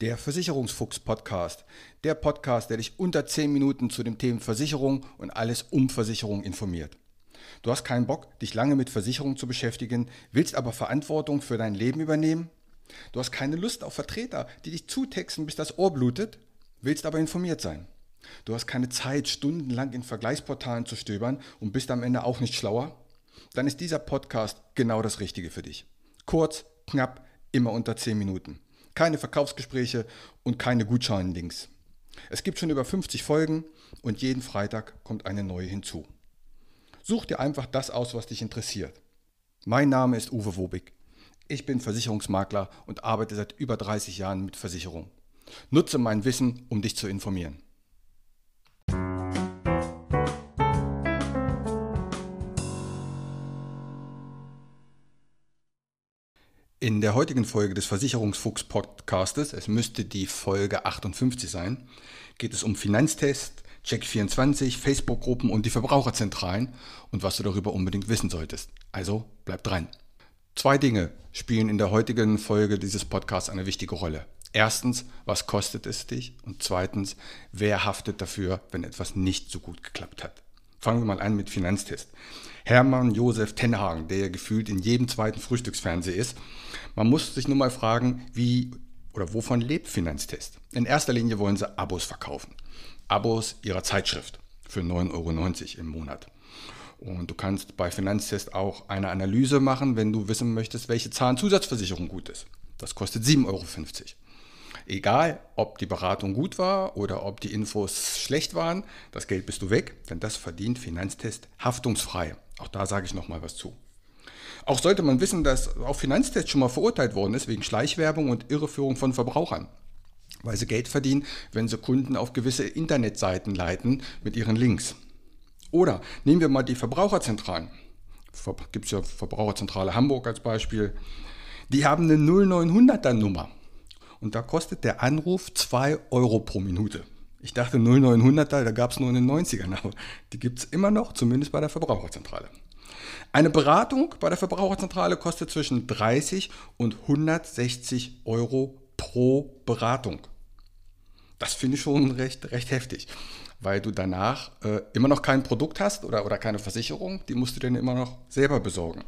Der Versicherungsfuchs-Podcast. Der Podcast, der dich unter 10 Minuten zu dem Thema Versicherung und alles um Versicherung informiert. Du hast keinen Bock, dich lange mit Versicherung zu beschäftigen, willst aber Verantwortung für dein Leben übernehmen? Du hast keine Lust auf Vertreter, die dich zutexten, bis das Ohr blutet, willst aber informiert sein. Du hast keine Zeit, stundenlang in Vergleichsportalen zu stöbern und bist am Ende auch nicht schlauer? Dann ist dieser Podcast genau das Richtige für dich. Kurz, knapp, immer unter 10 Minuten. Keine Verkaufsgespräche und keine Gutscheinlinks. Es gibt schon über 50 Folgen und jeden Freitag kommt eine neue hinzu. Such dir einfach das aus, was dich interessiert. Mein Name ist Uwe Wobig. Ich bin Versicherungsmakler und arbeite seit über 30 Jahren mit Versicherung. Nutze mein Wissen, um dich zu informieren. In der heutigen Folge des Versicherungsfuchs-Podcastes, es müsste die Folge 58 sein, geht es um Finanztest, Check24, Facebook-Gruppen und die Verbraucherzentralen und was du darüber unbedingt wissen solltest. Also bleib dran. 2 Dinge spielen in der heutigen Folge dieses Podcasts eine wichtige Rolle. Erstens, was kostet es dich? Und zweitens, wer haftet dafür, wenn etwas nicht so gut geklappt hat? Fangen wir mal an mit Finanztest. Hermann Josef Tenhagen, der ja gefühlt in jedem zweiten Frühstücksfernsehen ist. Man muss sich nur mal fragen, wie oder wovon lebt Finanztest? In erster Linie wollen sie Abos verkaufen. Abos ihrer Zeitschrift für 9,90 € im Monat. Und du kannst bei Finanztest auch eine Analyse machen, wenn du wissen möchtest, welche Zahnzusatzversicherung gut ist. Das kostet 7,50 €. Egal, ob die Beratung gut war oder ob die Infos schlecht waren, das Geld bist du weg, denn das verdient Finanztest haftungsfrei. Auch da sage ich nochmal was zu. Auch sollte man wissen, dass auch Finanztest schon mal verurteilt worden ist wegen Schleichwerbung und Irreführung von Verbrauchern, weil sie Geld verdienen, wenn sie Kunden auf gewisse Internetseiten leiten mit ihren Links. Oder nehmen wir mal die Verbraucherzentralen. Gibt es ja Verbraucherzentrale Hamburg als Beispiel. Die haben eine 0900er Nummer. Und da kostet der Anruf 2 € pro Minute. Ich dachte 0900er, da gab es nur in den 90ern, aber die gibt es immer noch, zumindest bei der Verbraucherzentrale. Eine Beratung bei der Verbraucherzentrale kostet zwischen 30 und 160 € pro Beratung. Das finde ich schon recht heftig, weil du danach immer noch kein Produkt hast oder keine Versicherung, die musst du dir immer noch selber besorgen.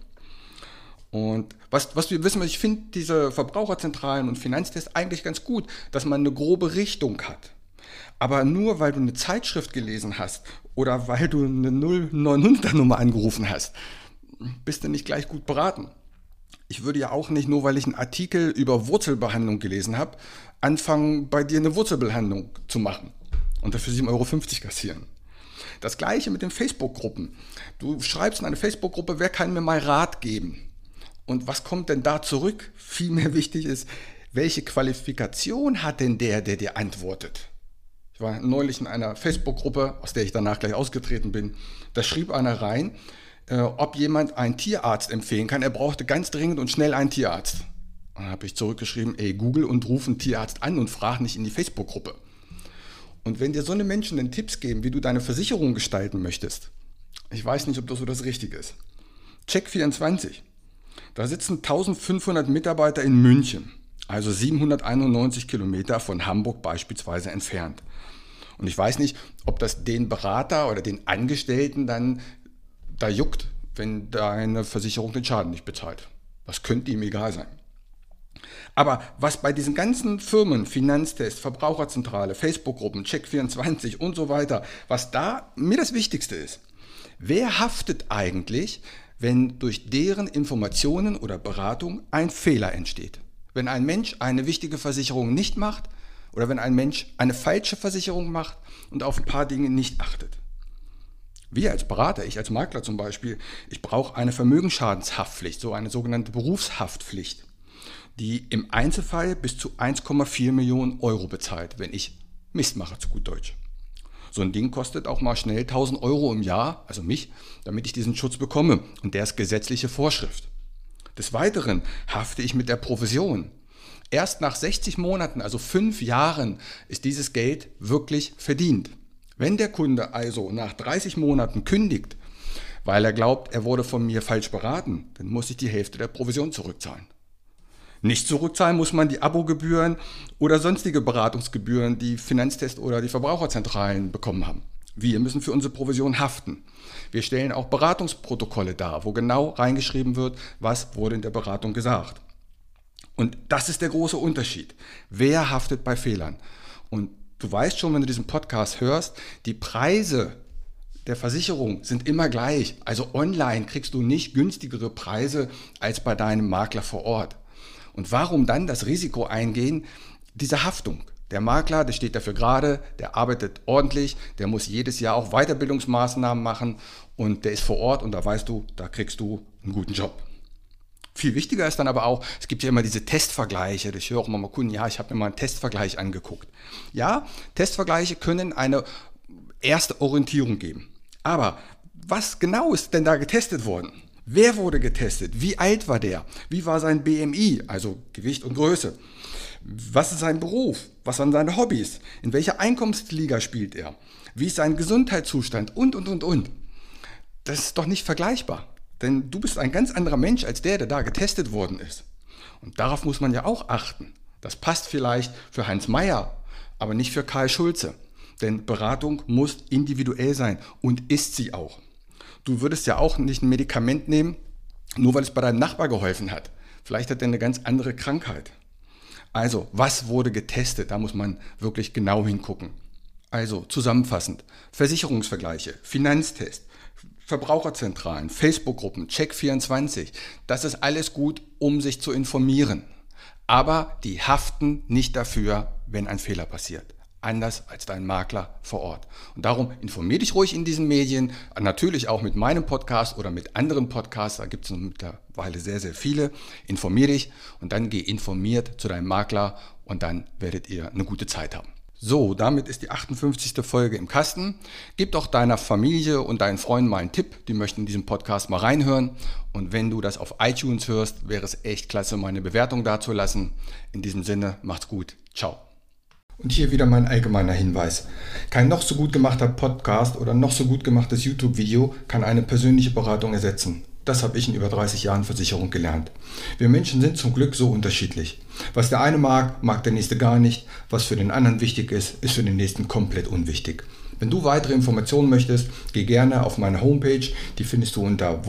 Und was wir wissen, ich finde diese Verbraucherzentralen und Finanztests eigentlich ganz gut, dass man eine grobe Richtung hat. Aber nur weil du eine Zeitschrift gelesen hast oder weil du eine 0900er Nummer angerufen hast, bist du nicht gleich gut beraten. Ich würde ja auch nicht, nur weil ich einen Artikel über Wurzelbehandlung gelesen habe, anfangen, bei dir eine Wurzelbehandlung zu machen und dafür 7,50 € kassieren. Das gleiche mit den Facebook-Gruppen. Du schreibst in eine Facebook-Gruppe, wer kann mir mal Rat geben? Und was kommt denn da zurück? Vielmehr wichtig ist, welche Qualifikation hat denn der dir antwortet? Ich war neulich in einer Facebook-Gruppe, aus der ich danach gleich ausgetreten bin. Da schrieb einer rein, ob jemand einen Tierarzt empfehlen kann. Er brauchte ganz dringend und schnell einen Tierarzt. Und dann habe ich zurückgeschrieben, Google und ruf einen Tierarzt an und frag nicht in die Facebook-Gruppe. Und wenn dir so eine Menschen dann Tipps geben, wie du deine Versicherung gestalten möchtest, ich weiß nicht, ob das so das Richtige ist. Check24. Da sitzen 1500 Mitarbeiter in München, also 791 Kilometer von Hamburg beispielsweise entfernt. Und ich weiß nicht, ob das den Berater oder den Angestellten dann da juckt, wenn deine Versicherung den Schaden nicht bezahlt. Das könnte ihm egal sein. Aber was bei diesen ganzen Firmen, Finanztest, Verbraucherzentrale, Facebook-Gruppen, Check24 und so weiter, was da mir das Wichtigste ist, wer haftet eigentlich, wenn durch deren Informationen oder Beratung ein Fehler entsteht? Wenn ein Mensch eine wichtige Versicherung nicht macht oder wenn ein Mensch eine falsche Versicherung macht und auf ein paar Dinge nicht achtet. Wir als Berater, ich als Makler zum Beispiel, ich brauche eine Vermögensschadenshaftpflicht, so eine sogenannte Berufshaftpflicht, die im Einzelfall bis zu 1,4 Millionen € bezahlt, wenn ich Mist mache, zu gut Deutsch. So ein Ding kostet auch mal schnell 1.000 € im Jahr, also mich, damit ich diesen Schutz bekomme. Und der ist gesetzliche Vorschrift. Des Weiteren hafte ich mit der Provision. Erst nach 60 Monaten, also 5 Jahren, ist dieses Geld wirklich verdient. Wenn der Kunde also nach 30 Monaten kündigt, weil er glaubt, er wurde von mir falsch beraten, dann muss ich die Hälfte der Provision zurückzahlen. Nicht zurückzahlen muss man die Abogebühren oder sonstige Beratungsgebühren, die Finanztest oder die Verbraucherzentralen bekommen haben. Wir müssen für unsere Provision haften. Wir stellen auch Beratungsprotokolle dar, wo genau reingeschrieben wird, was wurde in der Beratung gesagt. Und das ist der große Unterschied. Wer haftet bei Fehlern? Und du weißt schon, wenn du diesen Podcast hörst, die Preise der Versicherung sind immer gleich. Also online kriegst du nicht günstigere Preise als bei deinem Makler vor Ort. Und warum dann das Risiko eingehen? Diese Haftung. Der Makler, der steht dafür gerade, der arbeitet ordentlich, der muss jedes Jahr auch Weiterbildungsmaßnahmen machen und der ist vor Ort und da weißt du, da kriegst du einen guten Job. Viel wichtiger ist dann aber auch, es gibt ja immer diese Testvergleiche. Ich höre auch immer mal Kunden, ja, ich habe mir mal einen Testvergleich angeguckt. Ja, Testvergleiche können eine erste Orientierung geben. Aber was genau ist denn da getestet worden? Wer wurde getestet? Wie alt war der? Wie war sein BMI, also Gewicht und Größe? Was ist sein Beruf? Was sind seine Hobbys? In welcher Einkommensliga spielt er? Wie ist sein Gesundheitszustand? Und. Das ist doch nicht vergleichbar. Denn du bist ein ganz anderer Mensch als der da getestet worden ist. Und darauf muss man ja auch achten. Das passt vielleicht für Heinz Meier, aber nicht für Karl Schulze. Denn Beratung muss individuell sein und ist sie auch. Du würdest ja auch nicht ein Medikament nehmen, nur weil es bei deinem Nachbar geholfen hat. Vielleicht hat er eine ganz andere Krankheit. Also, was wurde getestet? Da muss man wirklich genau hingucken. Also, zusammenfassend, Versicherungsvergleiche, Finanztest, Verbraucherzentralen, Facebook-Gruppen, Check24, das ist alles gut, um sich zu informieren. Aber die haften nicht dafür, wenn ein Fehler passiert. Anders als dein Makler vor Ort. Und darum informier dich ruhig in diesen Medien, natürlich auch mit meinem Podcast oder mit anderen Podcasts, da gibt es mittlerweile sehr, sehr viele. Informier dich und dann geh informiert zu deinem Makler und dann werdet ihr eine gute Zeit haben. So, damit ist die 58. Folge im Kasten. Gib doch deiner Familie und deinen Freunden mal einen Tipp, die möchten in diesem Podcast mal reinhören. Und wenn du das auf iTunes hörst, wäre es echt klasse, mal eine Bewertung dazulassen. In diesem Sinne, macht's gut. Ciao. Und hier wieder mein allgemeiner Hinweis. Kein noch so gut gemachter Podcast oder noch so gut gemachtes YouTube-Video kann eine persönliche Beratung ersetzen. Das habe ich in über 30 Jahren Versicherung gelernt. Wir Menschen sind zum Glück so unterschiedlich. Was der eine mag, mag der nächste gar nicht. Was für den anderen wichtig ist, ist für den nächsten komplett unwichtig. Wenn du weitere Informationen möchtest, geh gerne auf meine Homepage. Die findest du unter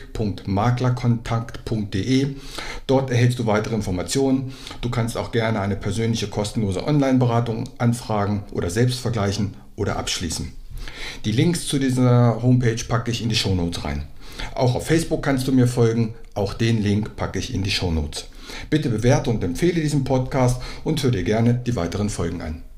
wobig.maklerkontakt.de. Dort erhältst du weitere Informationen. Du kannst auch gerne eine persönliche kostenlose Online-Beratung anfragen oder selbst vergleichen oder abschließen. Die Links zu dieser Homepage packe ich in die Shownotes rein. Auch auf Facebook kannst du mir folgen. Auch den Link packe ich in die Shownotes. Bitte bewerte und empfehle diesen Podcast und hör dir gerne die weiteren Folgen an.